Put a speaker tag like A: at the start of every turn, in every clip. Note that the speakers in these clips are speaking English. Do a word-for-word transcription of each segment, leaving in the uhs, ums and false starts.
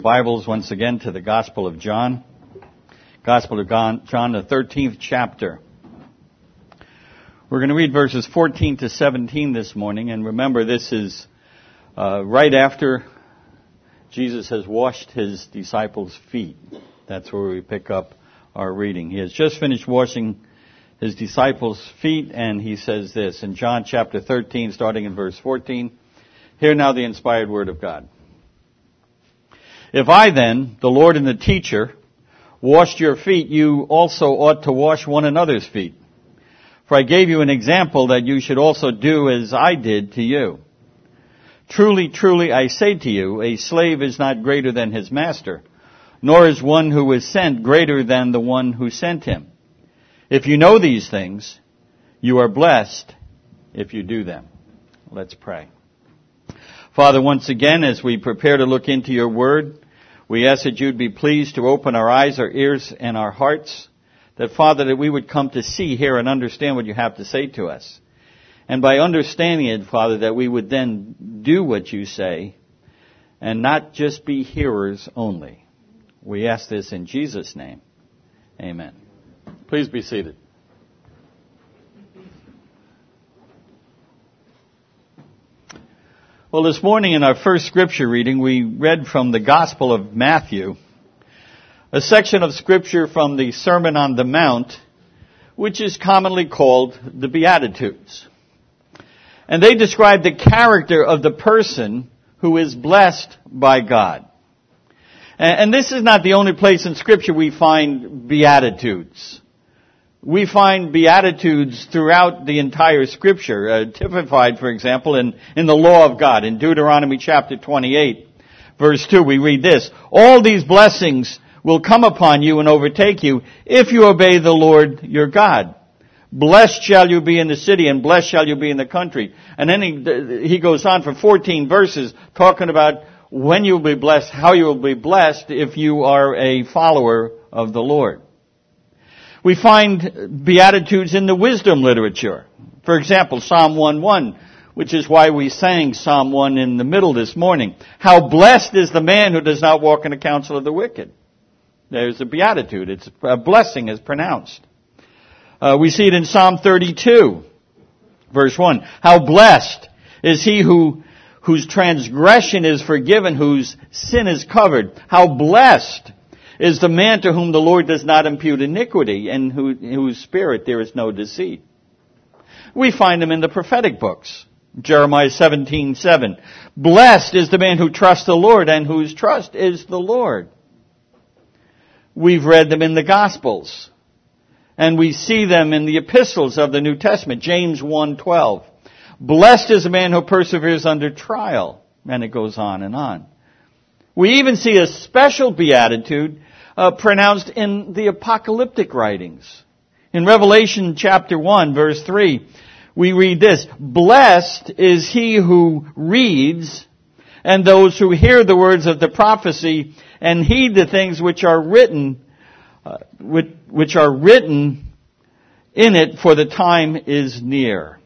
A: Bibles once again to the Gospel of John. Gospel of John, the thirteenth chapter. We're going to read verses fourteen to seventeen this morning, and remember this is uh, right after Jesus has washed his disciples' feet. That's where we pick up our reading. He has just finished washing his disciples' feet, and he says this in John chapter thirteen, starting in verse fourteen. Hear now the inspired word of God. If I then, the Lord and the teacher, washed your feet, you also ought to wash one another's feet. For I gave you an example that you should also do as I did to you. Truly, truly, I say to you, a slave is not greater than his master, nor is one who is sent greater than the one who sent him. If you know these things, you are blessed if you do them. Let's pray. Father, once again, as we prepare to look into your word, we ask that you'd be pleased to open our eyes, our ears, and our hearts, that, Father, that we would come to see, hear, and understand what you have to say to us. And by understanding it, Father, that we would then do what you say and not just be hearers only. We ask this in Jesus' name. Amen. Please be seated. Well, this morning in our first scripture reading, we read from the Gospel of Matthew, a section of scripture from the Sermon on the Mount, which is commonly called the Beatitudes. And they describe the character of the person who is blessed by God. And this is not the only place in scripture we find Beatitudes. We find Beatitudes throughout the entire Scripture, uh, typified, for example, in, in the law of God. In Deuteronomy chapter twenty-eight, verse two, we read this: all these blessings will come upon you and overtake you if you obey the Lord your God. Blessed shall you be in the city, and blessed shall you be in the country. And then he, he goes on for fourteen verses talking about when you'll be blessed, how you will be blessed if you are a follower of the Lord. We find Beatitudes in the wisdom literature. For example, Psalm one one, which is why we sang Psalm one in the middle this morning. How blessed is the man who does not walk in the counsel of the wicked. There's a beatitude. It's a blessing is pronounced. Uh, we see it in Psalm thirty-two, verse one. How blessed is he who whose transgression is forgiven, whose sin is covered. How blessed is the man to whom the Lord does not impute iniquity, and who, in whose spirit there is no deceit. We find them in the prophetic books. Jeremiah seventeen seven. Blessed is the man who trusts the Lord, and whose trust is the Lord. We've read them in the Gospels, and we see them in the epistles of the New Testament. James one twelve. Blessed is the man who perseveres under trial. And it goes on and on. We even see a special beatitude uh, pronounced in the apocalyptic writings. In Revelation chapter one, verse three, we read this: blessed is he who reads, and those who hear the words of the prophecy, and heed the things which are written, uh, which, which are written in it, for the time is near.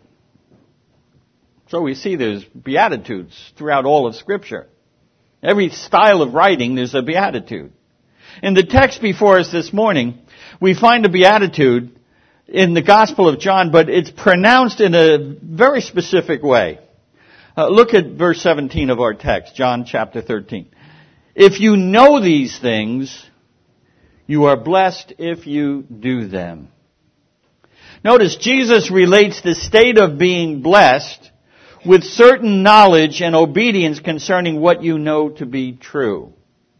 A: So we see there's beatitudes throughout all of Scripture. Every style of writing, there's a beatitude. In the text before us this morning, we find a beatitude in the Gospel of John, but it's pronounced in a very specific way. Uh, look at verse seventeen of our text, John chapter thirteen. If you know these things, you are blessed if you do them. Notice Jesus relates the state of being blessed with certain knowledge and obedience concerning what you know to be true.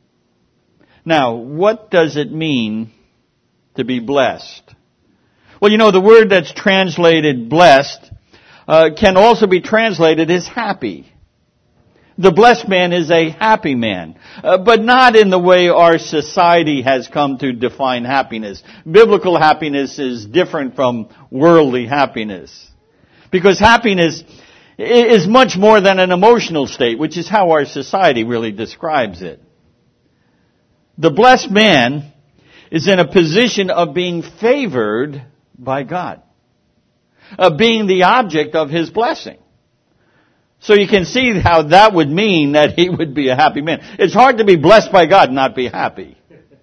A: Now, what does it mean to be blessed? Well, you know, the word that's translated blessed uh, can also be translated as happy. The blessed man is a happy man, uh, but not in the way our society has come to define happiness. Biblical happiness is different from worldly happiness, because happiness is much more than an emotional state, which is how our society really describes it. The blessed man is in a position of being favored by God, of being the object of his blessing. So you can see how that would mean that he would be a happy man. It's hard to be blessed by God and not be happy.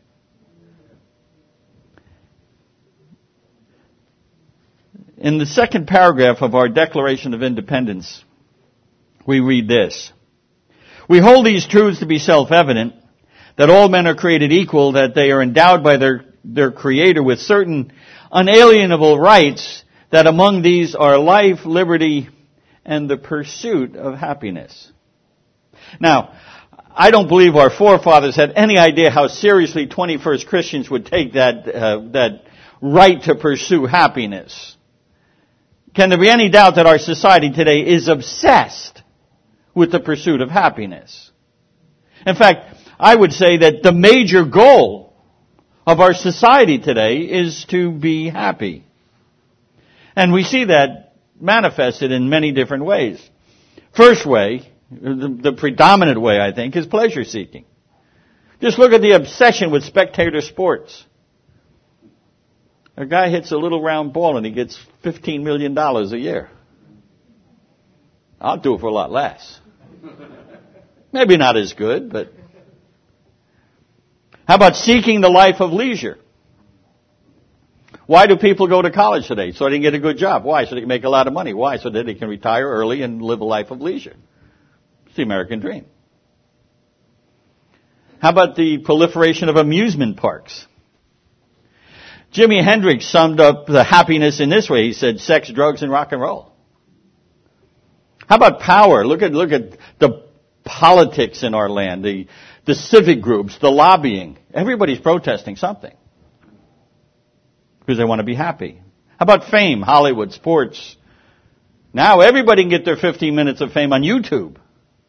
A: In the second paragraph of our Declaration of Independence, we read this. We hold these truths to be self-evident, that all men are created equal, that they are endowed by their, their Creator with certain unalienable rights, that among these are life, liberty, and the pursuit of happiness. Now, I don't believe our forefathers had any idea how seriously twenty-first Christians would take that, uh, that right to pursue happiness. Can there be any doubt that our society today is obsessed with the pursuit of happiness? In fact, I would say that the major goal of our society today is to be happy. And we see that manifested in many different ways. First way, the, the predominant way, I think, is pleasure seeking. Just look at the obsession with spectator sports. A guy hits a little round ball and he gets fifteen million dollars a year. I'll do it for a lot less. Maybe not as good, but... How about seeking the life of leisure? Why do people go to college today? So they can get a good job. Why? So they can make a lot of money. Why? So that they can retire early and live a life of leisure. It's the American dream. How about the proliferation of amusement parks? Jimi Hendrix summed up the happiness in this way. He said, sex, drugs, and rock and roll. How about power? Look at, look at the politics in our land, the, the civic groups, the lobbying. Everybody's protesting something because they want to be happy. How about fame, Hollywood, sports? Now everybody can get their fifteen minutes of fame on YouTube.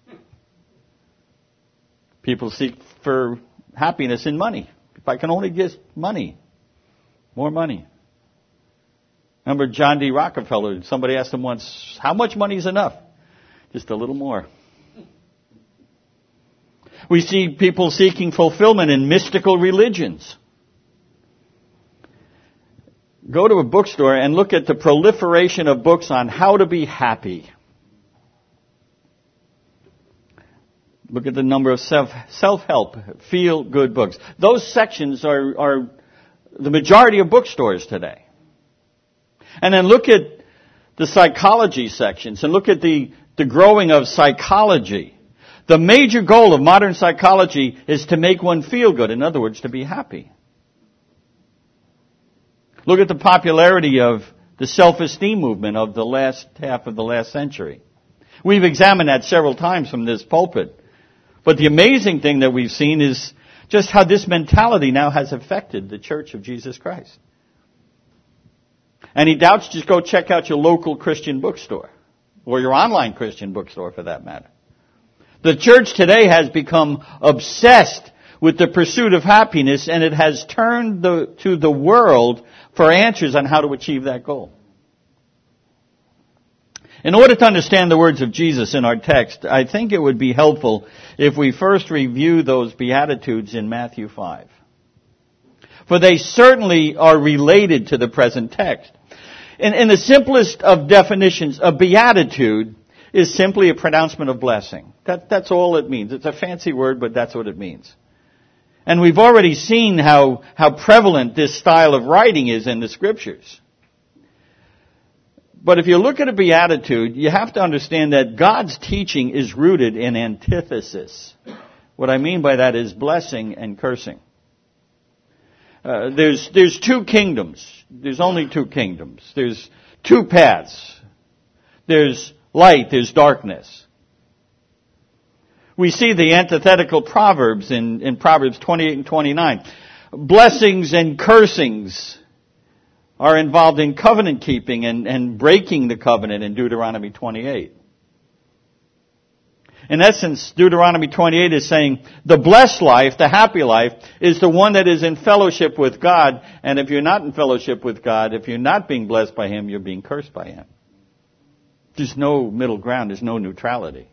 A: People seek for happiness in money. If I can only get money. More money. Remember John D. Rockefeller, somebody asked him once, how much money is enough? Just a little more. We see people seeking fulfillment in mystical religions. Go to a bookstore and look at the proliferation of books on how to be happy. Look at the number of self, self-help, feel-good books. Those sections are, are the majority of bookstores today. And then look at the psychology sections and look at the, the growing of psychology. The major goal of modern psychology is to make one feel good. In other words, to be happy. Look at the popularity of the self-esteem movement of the last half of the last century. We've examined that several times from this pulpit. But the amazing thing that we've seen is just how this mentality now has affected the Church of Jesus Christ. Any doubts? Just go check out your local Christian bookstore. Or your online Christian bookstore for that matter. The church today has become obsessed with the pursuit of happiness, and it has turned the, to the world for answers on how to achieve that goal. In order to understand the words of Jesus in our text, I think it would be helpful if we first review those Beatitudes in Matthew five. For they certainly are related to the present text. In, in the simplest of definitions, a beatitude is simply a pronouncement of blessing. That, that's all it means. It's a fancy word, but that's what it means. And we've already seen how, how prevalent this style of writing is in the Scriptures. But if you look at a beatitude, you have to understand that God's teaching is rooted in antithesis. What I mean by that is blessing and cursing. Uh, there's, there's two kingdoms. There's only two kingdoms. There's two paths. There's light, there's darkness. We see the antithetical proverbs in, in Proverbs twenty-eight and twenty-nine. Blessings and cursings are involved in covenant keeping and, and breaking the covenant in Deuteronomy twenty-eight. In essence, Deuteronomy twenty-eight is saying the blessed life, the happy life, is the one that is in fellowship with God. And if you're not in fellowship with God, if you're not being blessed by Him, you're being cursed by Him. There's no middle ground. There's no neutrality.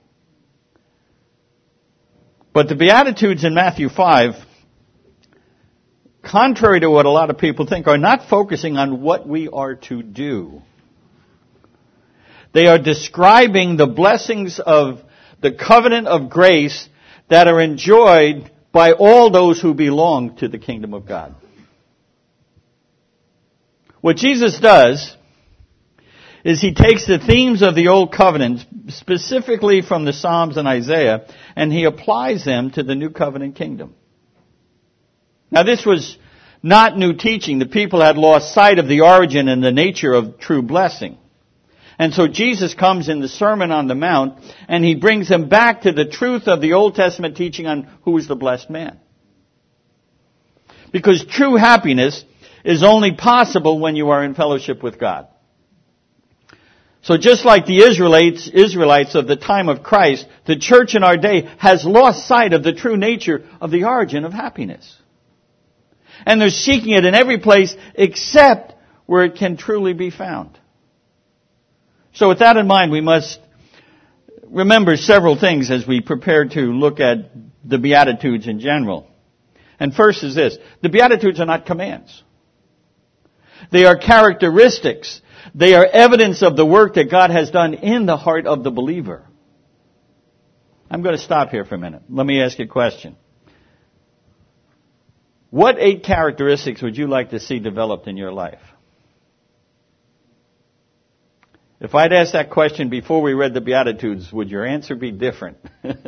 A: But the Beatitudes in Matthew five, contrary to what a lot of people think, are not focusing on what we are to do. They are describing the blessings of the covenant of grace that are enjoyed by all those who belong to the kingdom of God. What Jesus does is he takes the themes of the Old Covenant, specifically from the Psalms and Isaiah, and he applies them to the New Covenant kingdom. Now this was not new teaching. The people had lost sight of the origin and the nature of true blessing. And so Jesus comes in the Sermon on the Mount, and he brings them back to the truth of the Old Testament teaching on who is the blessed man. Because true happiness is only possible when you are in fellowship with God. So just like the Israelites, Israelites of the time of Christ, the church in our day has lost sight of the true nature of the origin of happiness. And they're seeking it in every place except where it can truly be found. So with that in mind, we must remember several things as we prepare to look at the Beatitudes in general. And first is this: the Beatitudes are not commands. They are characteristics. They are evidence of the work that God has done in the heart of the believer. I'm going to stop here for a minute. Let me ask you a question. What eight characteristics would you like to see developed in your life? If I'd asked that question before we read the Beatitudes, would your answer be different?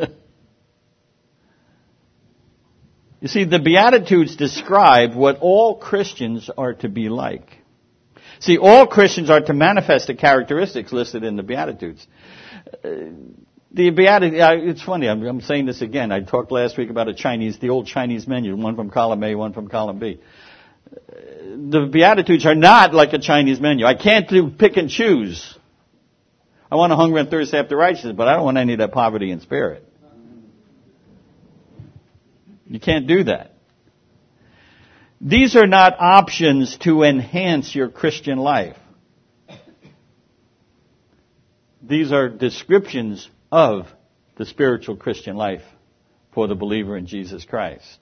A: You see, the Beatitudes describe what all Christians are to be like. See, all Christians are to manifest the characteristics listed in the Beatitudes. Uh, the Beatitudes, uh, it's funny, I'm, I'm saying this again. I talked last week about a Chinese, the old Chinese menu, one from column A, one from column B. Uh, the Beatitudes are not like a Chinese menu. I can't do pick and choose. I want a hunger and thirst after righteousness, but I don't want any of that poverty in spirit. You can't do that. These are not options to enhance your Christian life. These are descriptions of the spiritual Christian life for the believer in Jesus Christ.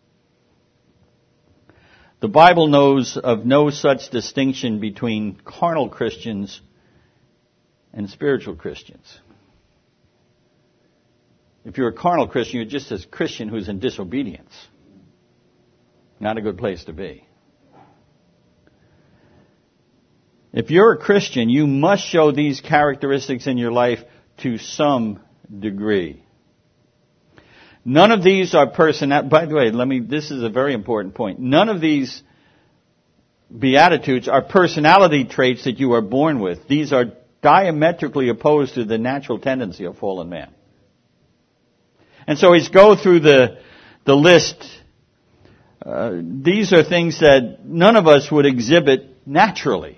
A: The Bible knows of no such distinction between carnal Christians and spiritual Christians. If you're a carnal Christian, you're just a Christian who's in disobedience. Not a good place to be. If you're a Christian, you must show these characteristics in your life to some degree. None of these are personal. By the way, let me, this is a very important point. None of these Beatitudes are personality traits that you are born with. These are diametrically opposed to the natural tendency of fallen man. And so he's go through the, the list. Uh, these are things that none of us would exhibit naturally.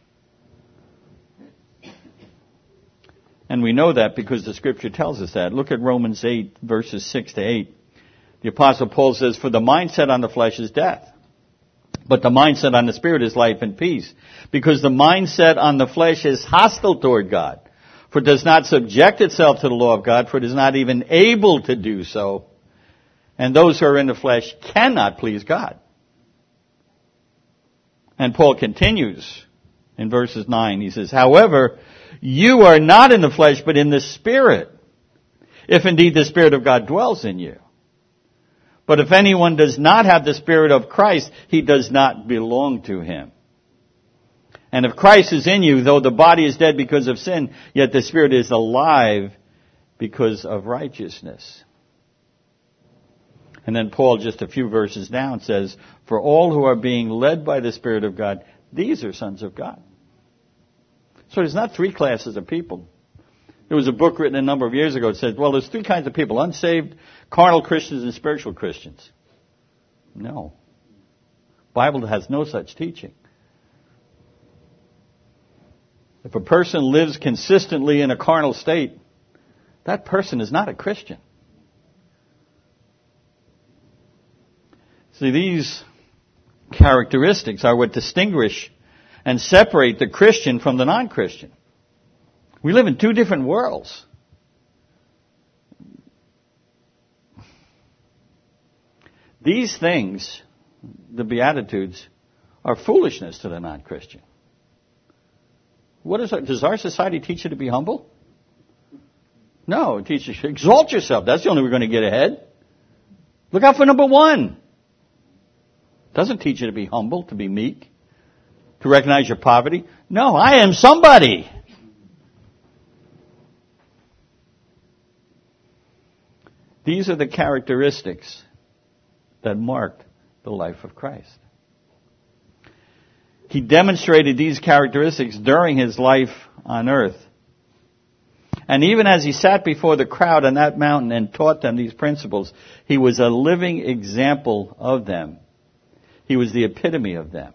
A: And we know that because the Scripture tells us that. Look at Romans eight, verses six to eight. The Apostle Paul says, "For the mindset on the flesh is death, but the mindset on the Spirit is life and peace. Because the mindset on the flesh is hostile toward God. For it does not subject itself to the law of God, for it is not even able to do so. And those who are in the flesh cannot please God." And Paul continues in verses nine. He says, "However, you are not in the flesh, but in the Spirit, if indeed the Spirit of God dwells in you. But if anyone does not have the Spirit of Christ, he does not belong to him. And if Christ is in you, though the body is dead because of sin, yet the Spirit is alive because of righteousness." And then Paul, just a few verses down, says, "For all who are being led by the Spirit of God, these are sons of God." So there's not three classes of people. There was a book written a number of years ago that said, well, there's three kinds of people: unsaved, carnal Christians, and spiritual Christians. No. The Bible has no such teaching. If a person lives consistently in a carnal state, that person is not a Christian. See, these characteristics are what distinguish and separate the Christian from the non-Christian. We live in two different worlds. These things, the Beatitudes, are foolishness to the non-Christian. What is our, does our society teach you to be humble? No, it teaches you to exalt yourself. That's the only way we're going to get ahead. Look out for number one. It doesn't teach you to be humble, to be meek, to recognize your poverty. No, I am somebody. These are the characteristics that marked the life of Christ. He demonstrated these characteristics during his life on earth. And even as he sat before the crowd on that mountain and taught them these principles, he was a living example of them. He was the epitome of them.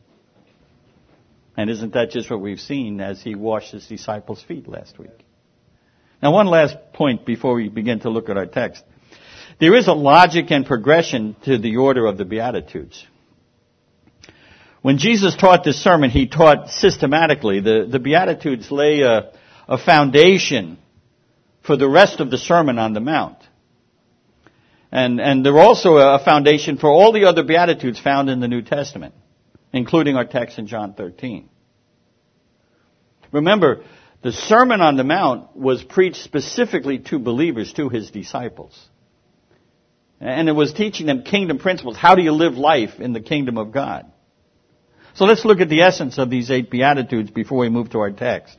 A: And isn't that just what we've seen as he washed his disciples' feet last week? Now, one last point before we begin to look at our text. There is a logic and progression to the order of the Beatitudes. When Jesus taught this sermon, he taught systematically. The, the Beatitudes lay a, a foundation for the rest of the Sermon on the Mount. And, and they're also a foundation for all the other Beatitudes found in the New Testament, including our text in John thirteen. Remember, the Sermon on the Mount was preached specifically to believers, to his disciples. And it was teaching them kingdom principles. How do you live life in the kingdom of God? So let's look at the essence of these eight Beatitudes before we move to our text.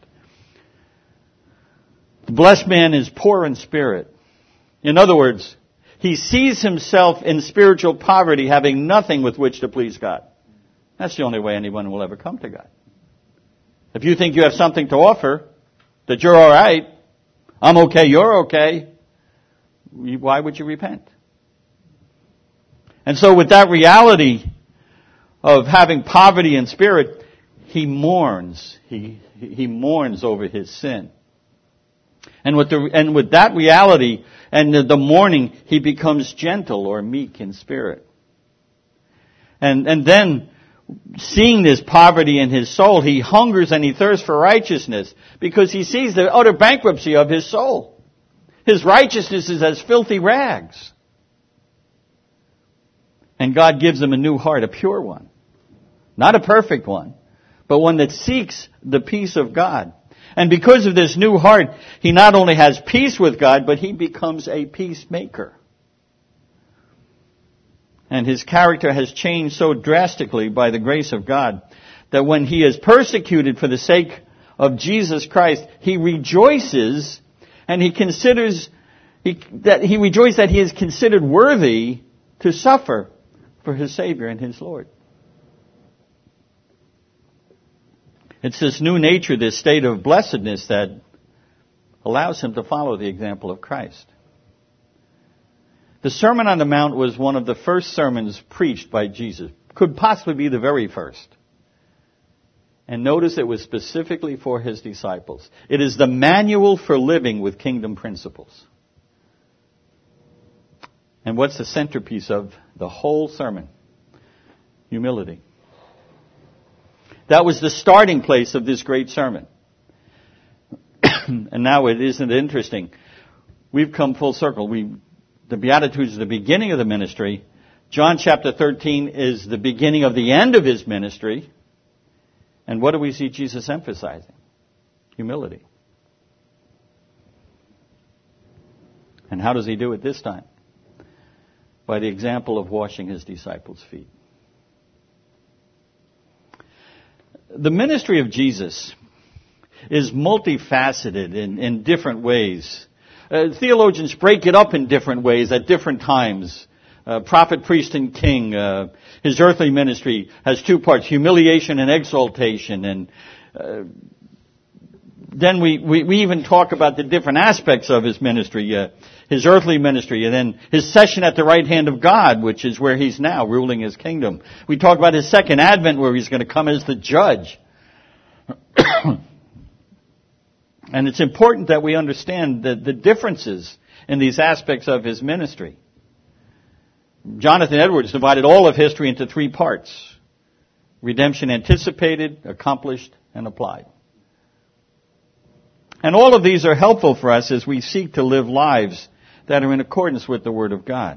A: The blessed man is poor in spirit. In other words, he sees himself in spiritual poverty, having nothing with which to please God. That's the only way anyone will ever come to God. If you think you have something to offer, that you're all right, I'm okay, you're okay, why would you repent? And so with that reality of having poverty in spirit, he mourns. He, he mourns over his sin. And with the, and with that reality and the, the mourning, he becomes gentle or meek in spirit. And, and then, seeing this poverty in his soul, he hungers and he thirsts for righteousness because he sees the utter bankruptcy of his soul. His righteousness is as filthy rags. And God gives him a new heart, a pure one. Not a perfect one, but one that seeks the peace of God. And because of this new heart, he not only has peace with God, but he becomes a peacemaker. And his character has changed so drastically by the grace of God that when he is persecuted for the sake of Jesus Christ, he rejoices and he considers he, that he rejoices that he is considered worthy to suffer for his Savior and his Lord. It's this new nature, this state of blessedness that allows him to follow the example of Christ. The Sermon on the Mount was one of the first sermons preached by Jesus. Could possibly be the very first. And notice it was specifically for his disciples. It is the manual for living with kingdom principles. And what's the centerpiece of the whole sermon? Humility. That was the starting place of this great sermon. And now it isn't interesting. We've come full circle. We, the Beatitudes is the beginning of the ministry. John chapter thirteen is the beginning of the end of his ministry. And what do we see Jesus emphasizing? Humility. And how does he do it this time? By the example of washing his disciples' feet. The ministry of Jesus is multifaceted in, in different ways. Uh, theologians break it up in different ways at different times. Uh, prophet, priest, and king. Uh, his earthly ministry has two parts, humiliation and exaltation. And uh, then we, we, we even talk about the different aspects of his ministry. Uh, his earthly ministry, and then his session at the right hand of God, which is where he's now, ruling his kingdom. We talk about his second advent, where he's going to come as the judge. And it's important that we understand the, the differences in these aspects of his ministry. Jonathan Edwards divided all of history into three parts: redemption anticipated, accomplished, and applied. And all of these are helpful for us as we seek to live lives that are in accordance with the Word of God.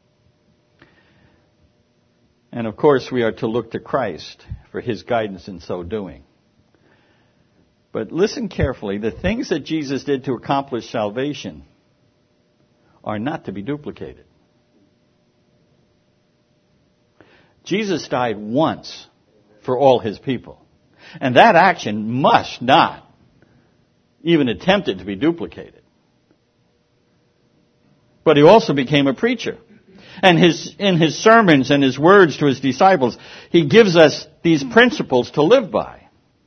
A: And of course, we are to look to Christ for his guidance in so doing. But listen carefully. The things that Jesus did to accomplish salvation are not to be duplicated. Jesus died once for all his people. And that action must not even attempt it to be duplicated. But he also became a preacher. And his, in his sermons and his words to his disciples, he gives us these principles to live by.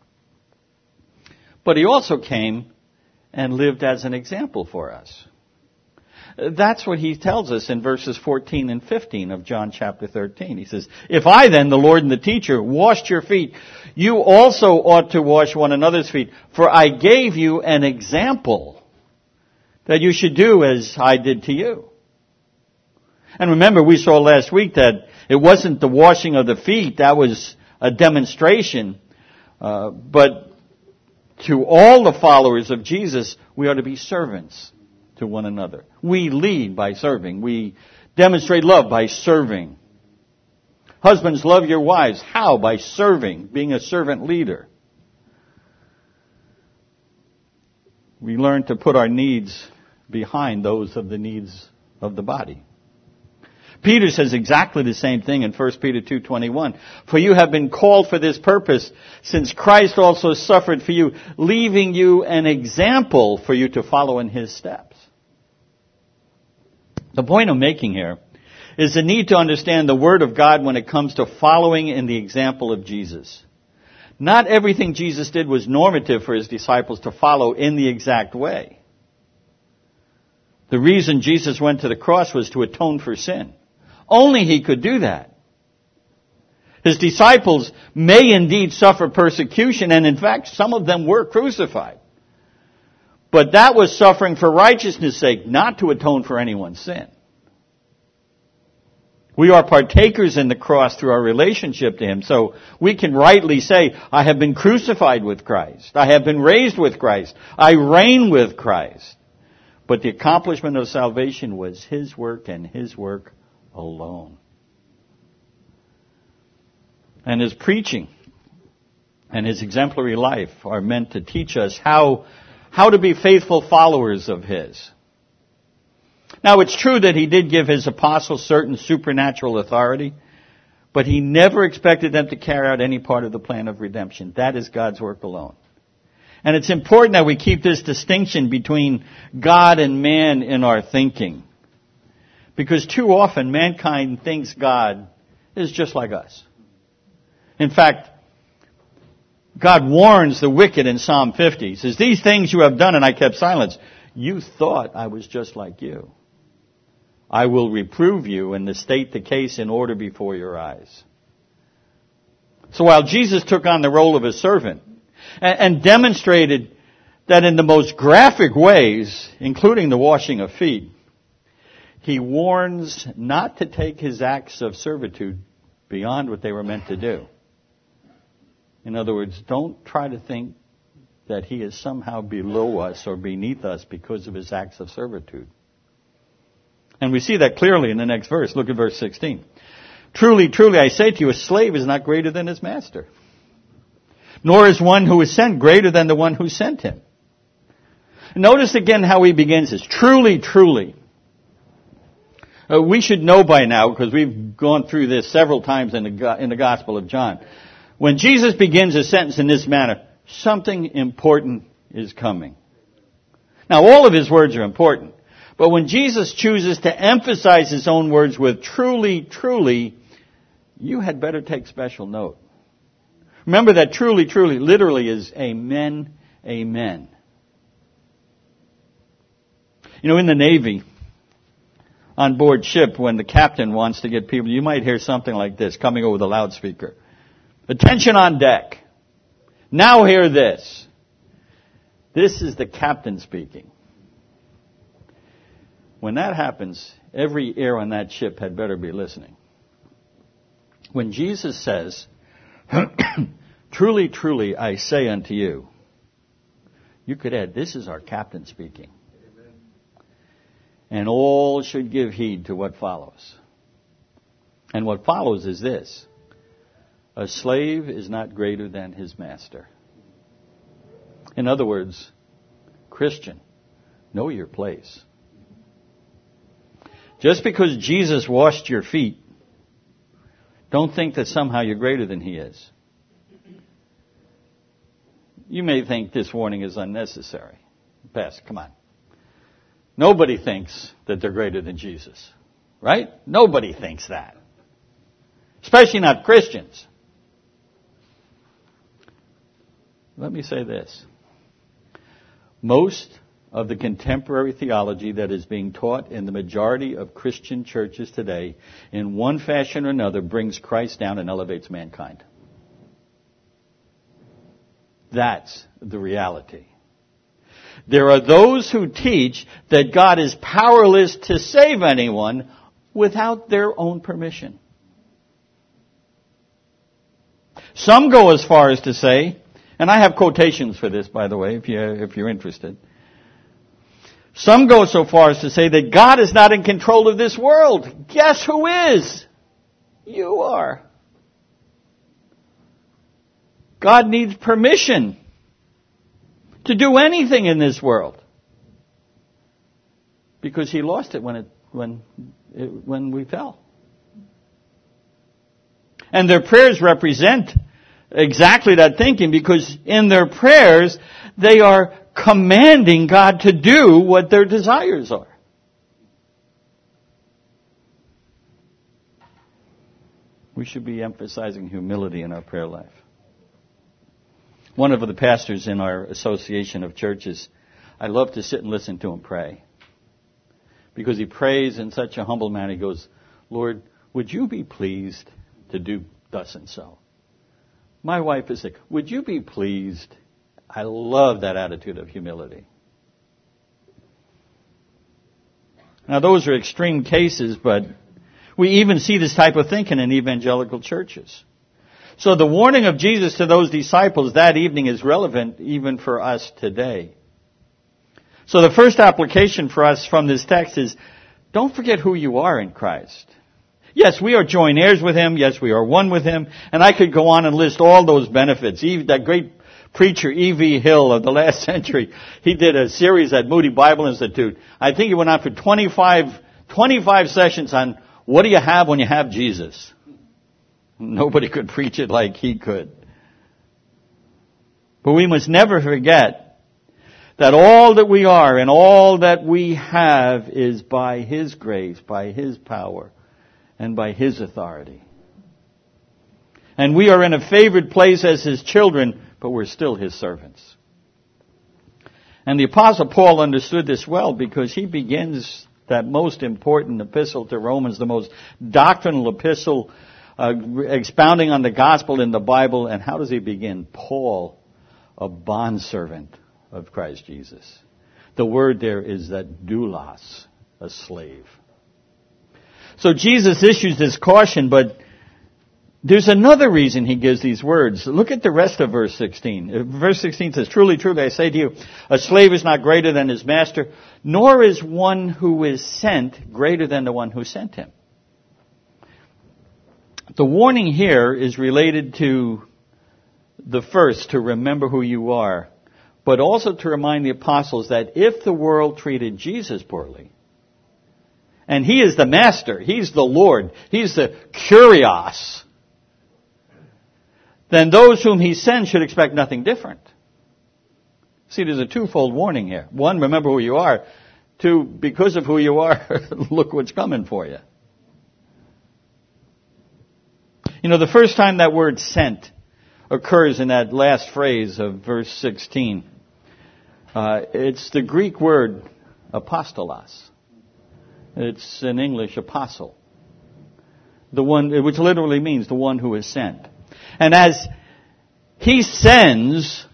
A: But he also came and lived as an example for us. That's what he tells us in verses fourteen and fifteen of John chapter thirteen. He says, "If I then, the Lord and the teacher, washed your feet, you also ought to wash one another's feet. For I gave you an example that you should do as I did to you." And remember, we saw last week that it wasn't the washing of the feet, that was a demonstration. Uh, but to all the followers of Jesus, we are to be servants to one another. We lead by serving. We demonstrate love by serving. Husbands, love your wives. How? By serving, being a servant leader. We learn to put our needs behind those of the needs of the body. Peter says exactly the same thing in First Peter two twenty-one. "For you have been called for this purpose, since Christ also suffered for you, leaving you an example for you to follow in his steps." The point I'm making here is the need to understand the Word of God when it comes to following in the example of Jesus. Not everything Jesus did was normative for his disciples to follow in the exact way. The reason Jesus went to the cross was to atone for sin. Only he could do that. His disciples may indeed suffer persecution, and in fact, some of them were crucified. But that was suffering for righteousness' sake, not to atone for anyone's sin. We are partakers in the cross through our relationship to him, so we can rightly say, "I have been crucified with Christ. I have been raised with Christ. I reign with Christ." But the accomplishment of salvation was his work and his work alone. And his preaching and his exemplary life are meant to teach us how, how to be faithful followers of his. Now, it's true that he did give his apostles certain supernatural authority, but he never expected them to carry out any part of the plan of redemption. That is God's work alone. And it's important that we keep this distinction between God and man in our thinking. Because too often mankind thinks God is just like us. In fact, God warns the wicked in Psalm fifty. He says, "These things you have done and I kept silence. You thought I was just like you. I will reprove you and state the case in order before your eyes." So while Jesus took on the role of a servant and, and demonstrated that in the most graphic ways, including the washing of feet, he warns not to take his acts of servitude beyond what they were meant to do. In other words, don't try to think that he is somehow below us or beneath us because of his acts of servitude. And we see that clearly in the next verse. Look at verse sixteen. "Truly, truly, I say to you, a slave is not greater than his master, nor is one who is sent greater than the one who sent him." Notice again how he begins this. Truly, truly. Uh, we should know by now, because we've gone through this several times in the, in the Gospel of John. When Jesus begins a sentence in this manner, something important is coming. Now, all of his words are important. But when Jesus chooses to emphasize his own words with truly, truly, you had better take special note. Remember that truly, truly literally is amen, amen. You know, in the Navy, on board ship, when the captain wants to get people, you might hear something like this coming over the loudspeaker. "Attention on deck. Now hear this." This is the captain speaking. When that happens, every ear on that ship had better be listening. When Jesus says, "Truly, truly, I say unto you," you could add, "This is our captain speaking." And all should give heed to what follows. And what follows is this: a slave is not greater than his master. In other words, Christian, know your place. Just because Jesus washed your feet, don't think that somehow you're greater than He is. You may think this warning is unnecessary. Pastor, come on. Nobody thinks that they're greater than Jesus. Right? Nobody thinks that. Especially not Christians. Let me say this. Most of the contemporary theology that is being taught in the majority of Christian churches today, in one fashion or another, brings Christ down and elevates mankind. That's the reality. There are those who teach that God is powerless to save anyone without their own permission. Some go as far as to say, and I have quotations for this, by the way, if you're, if you're interested. Some go so far as to say that God is not in control of this world. Guess who is? You are. God needs permission to do anything in this world, because He lost it when it when it, when we fell. And their prayers represent exactly that thinking, because in their prayers they are commanding God to do what their desires are. We should be emphasizing humility in our prayer life. One of the pastors in our association of churches, I love to sit and listen to him pray. Because he prays in such a humble manner. He goes, Lord, would you be pleased to do thus and so? My wife is sick. Would you be pleased? I love that attitude of humility. Now, those are extreme cases, but we even see this type of thinking in evangelical churches. So the warning of Jesus to those disciples that evening is relevant even for us today. So the first application for us from this text is, don't forget who you are in Christ. Yes, we are joint heirs with Him. Yes, we are one with Him. And I could go on and list all those benefits. Even that great preacher E V Hill of the last century, he did a series at Moody Bible Institute. I think he went on for twenty-five, twenty-five sessions on what do you have when you have Jesus. Nobody could preach it like he could. But we must never forget that all that we are and all that we have is by His grace, by His power, and by His authority. And we are in a favored place as His children, but we're still His servants. And the Apostle Paul understood this well, because he begins that most important epistle to Romans, the most doctrinal epistle, uh, expounding on the gospel in the Bible. And how does he begin? Paul, a bondservant of Christ Jesus. The word there is that doulos, a slave. So Jesus issues this caution, but there's another reason he gives these words. Look at the rest of verse sixteen. Verse sixteen says, Truly, truly, I say to you, a slave is not greater than his master, nor is one who is sent greater than the one who sent him. The warning here is related to the first, to remember who you are, but also to remind the apostles that if the world treated Jesus poorly, and He is the Master, He's the Lord, He's the Kurios, then those whom He sends should expect nothing different. See, there's a twofold warning here. One, remember who you are. Two, because of who you are, look what's coming for you. You know, the first time that word sent occurs in that last phrase of verse sixteen, uh, it's the Greek word apostolos. It's in English apostle. The one, which literally means the one who is sent. And as He sends,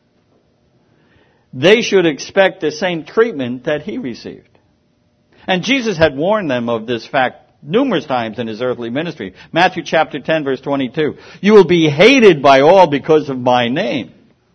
A: they should expect the same treatment that He received. And Jesus had warned them of this fact numerous times in His earthly ministry. Matthew chapter ten, verse twenty-two. You will be hated by all because of my name.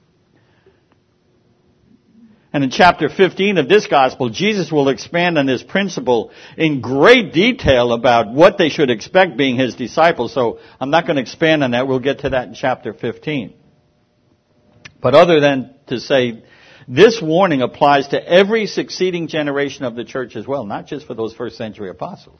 A: And in chapter fifteen of this gospel, Jesus will expand on this principle in great detail about what they should expect being His disciples. So I'm not going to expand on that. We'll get to that in chapter fifteen. But other than to say this warning applies to every succeeding generation of the church as well, not just for those first century apostles.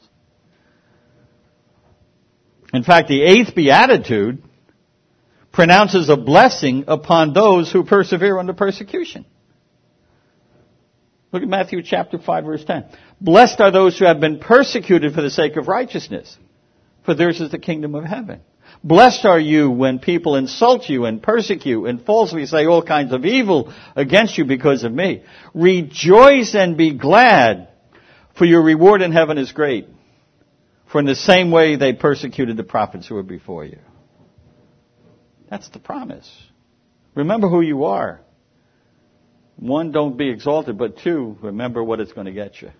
A: In fact, the eighth beatitude pronounces a blessing upon those who persevere under persecution. Look at Matthew chapter five, verse ten. Blessed are those who have been persecuted for the sake of righteousness, for theirs is the kingdom of heaven. Blessed are you when people insult you and persecute and falsely say all kinds of evil against you because of me. Rejoice and be glad, for your reward in heaven is great. For in the same way they persecuted the prophets who were before you. That's the promise. Remember who you are. One, don't be exalted, but two, remember what it's going to get you.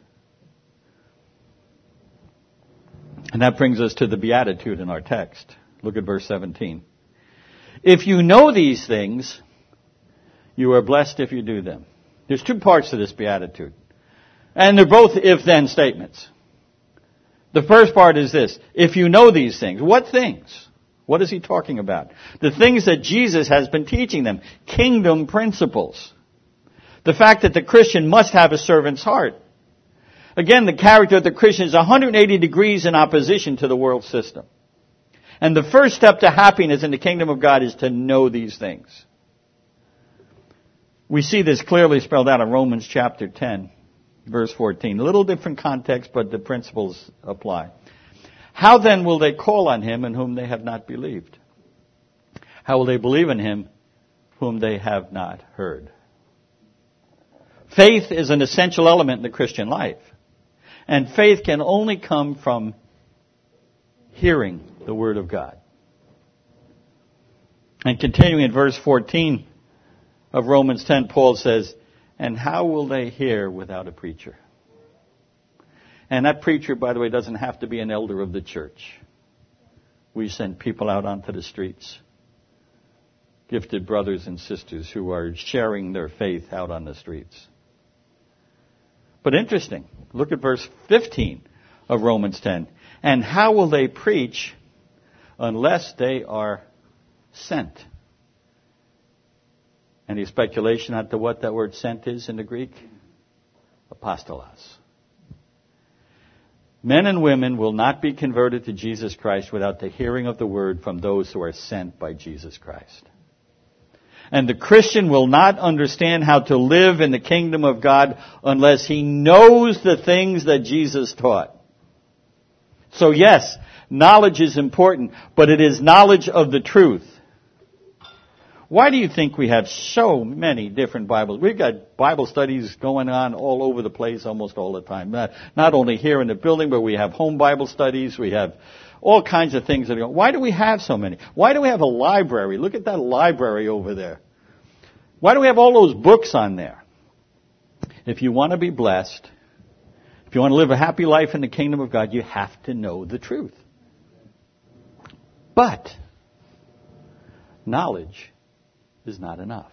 A: And that brings us to the beatitude in our text. Look at verse seventeen. If you know these things, you are blessed if you do them. There's two parts to this beatitude. And they're both if-then statements. The first part is this. If you know these things. What things? What is he talking about? The things that Jesus has been teaching them. Kingdom principles. The fact that the Christian must have a servant's heart. Again, the character of the Christian is one hundred eighty degrees in opposition to the world system. And the first step to happiness in the kingdom of God is to know these things. We see this clearly spelled out in Romans chapter ten, verse fourteen. A little different context, but the principles apply. How then will they call on him in whom they have not believed? How will they believe in him whom they have not heard? Faith is an essential element in the Christian life. And faith can only come from hearing the Word of God. And continuing in verse fourteen of Romans ten, Paul says, and how will they hear without a preacher? And that preacher, by the way, doesn't have to be an elder of the church. We send people out onto the streets. Gifted brothers and sisters who are sharing their faith out on the streets. But interesting, look at verse fifteen of Romans ten. And how will they preach unless they are sent? Any speculation as to what that word sent is in the Greek? Apostolos. Men and women will not be converted to Jesus Christ without the hearing of the word from those who are sent by Jesus Christ. And the Christian will not understand how to live in the kingdom of God unless he knows the things that Jesus taught. So yes, knowledge is important, but it is knowledge of the truth. Why do you think we have so many different Bibles? We've got Bible studies going on all over the place almost all the time. Not, not only here in the building, but we have home Bible studies. We have all kinds of things that are going. Why do we have so many? Why do we have a library? Look at that library over there. Why do we have all those books on there? If you want to be blessed, if you want to live a happy life in the kingdom of God, you have to know the truth. But knowledge is not enough.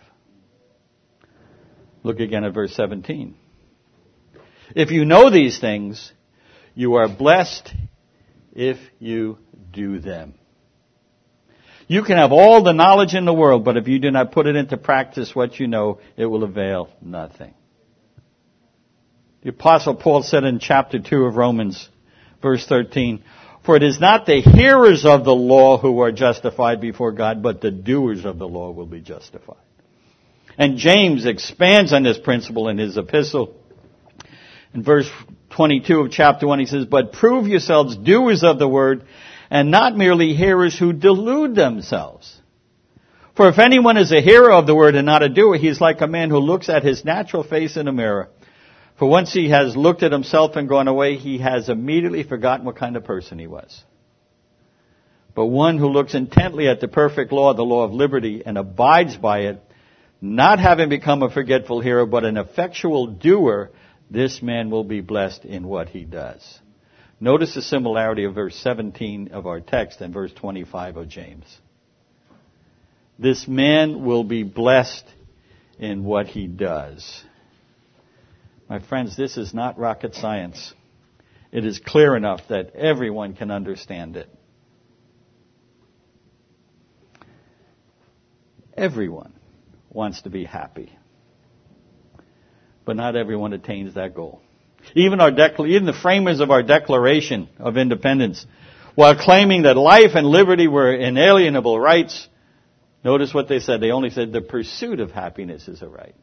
A: Look again at verse seventeen. If you know these things, you are blessed if you do them. You can have all the knowledge in the world, but if you do not put it into practice what you know, it will avail nothing. The Apostle Paul said in chapter two of Romans, verse thirteen, for it is not the hearers of the law who are justified before God, but the doers of the law will be justified. And James expands on this principle in his epistle. In verse twenty-two of chapter one, he says, but prove yourselves doers of the word, and not merely hearers who delude themselves. For if anyone is a hearer of the word and not a doer, he is like a man who looks at his natural face in a mirror. For once he has looked at himself and gone away, he has immediately forgotten what kind of person he was. But one who looks intently at the perfect law, the law of liberty, and abides by it, not having become a forgetful hearer, but an effectual doer, this man will be blessed in what he does. Notice the similarity of verse seventeen of our text and verse twenty-five of James. This man will be blessed in what he does. My friends, this is not rocket science. It is clear enough that everyone can understand it. Everyone wants to be happy. But not everyone attains that goal. Even our decla- even the framers of our Declaration of Independence, while claiming that life and liberty were inalienable rights, notice what they said. They only said the pursuit of happiness is a right.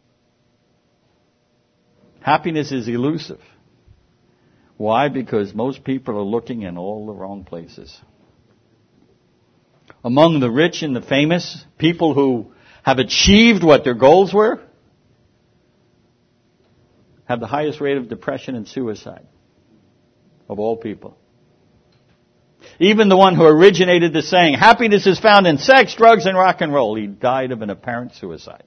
A: Happiness is elusive. Why? Because most people are looking in all the wrong places. Among the rich and the famous, people who have achieved what their goals were, have the highest rate of depression and suicide of all people. Even the one who originated the saying, happiness is found in sex, drugs, and rock and roll, he died of an apparent suicide.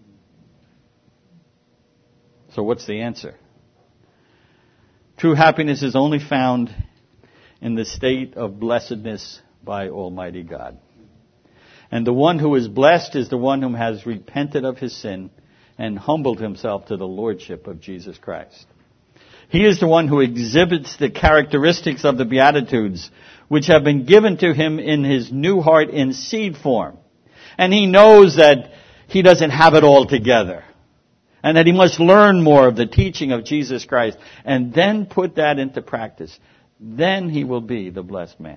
A: So what's the answer? True happiness is only found in the state of blessedness by Almighty God. And the one who is blessed is the one who has repented of his sin and humbled himself to the lordship of Jesus Christ. He is the one who exhibits the characteristics of the Beatitudes, which have been given to him in his new heart in seed form. And he knows that he doesn't have it all together, and that he must learn more of the teaching of Jesus Christ, and then put that into practice. Then he will be the blessed man.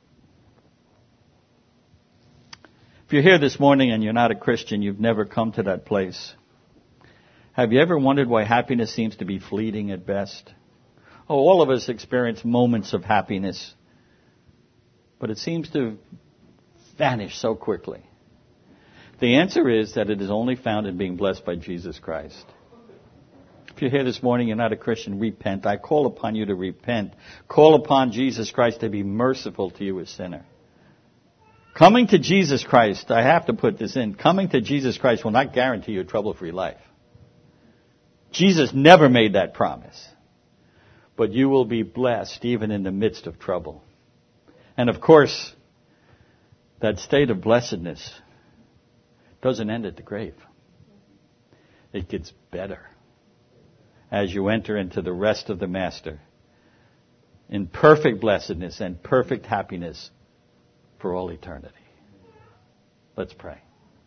A: If you're here this morning and you're not a Christian, you've never come to that place. Have you ever wondered why happiness seems to be fleeting at best? Oh, all of us experience moments of happiness, but it seems to vanish so quickly. The answer is that it is only found in being blessed by Jesus Christ. If you're here this morning, you're not a Christian, repent. I call upon you to repent. Call upon Jesus Christ to be merciful to you, a sinner. Coming to Jesus Christ, I have to put this in, coming to Jesus Christ will not guarantee you a trouble-free life. Jesus never made that promise. But you will be blessed even in the midst of trouble. And of course, that state of blessedness doesn't end at the grave. It gets better as you enter into the rest of the Master in perfect blessedness and perfect happiness for all eternity. Let's pray.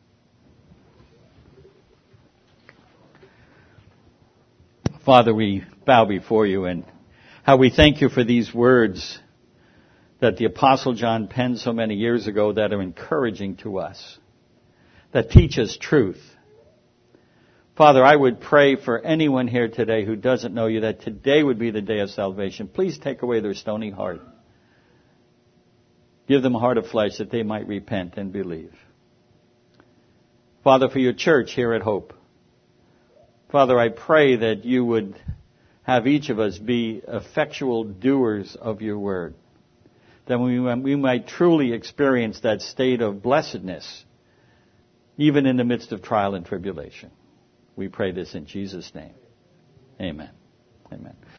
A: Father, we bow before you, and how we thank you for these words that the Apostle John penned so many years ago that are encouraging to us, that teach us truth. Father, I would pray for anyone here today who doesn't know you, that today would be the day of salvation. Please take away their stony heart. Give them a heart of flesh that they might repent and believe. Father, for your church here at Hope, Father, I pray that you would have each of us be effectual doers of your word, that we, we might truly experience that state of blessedness, even in the midst of trial and tribulation. We pray this in Jesus' name. Amen. Amen.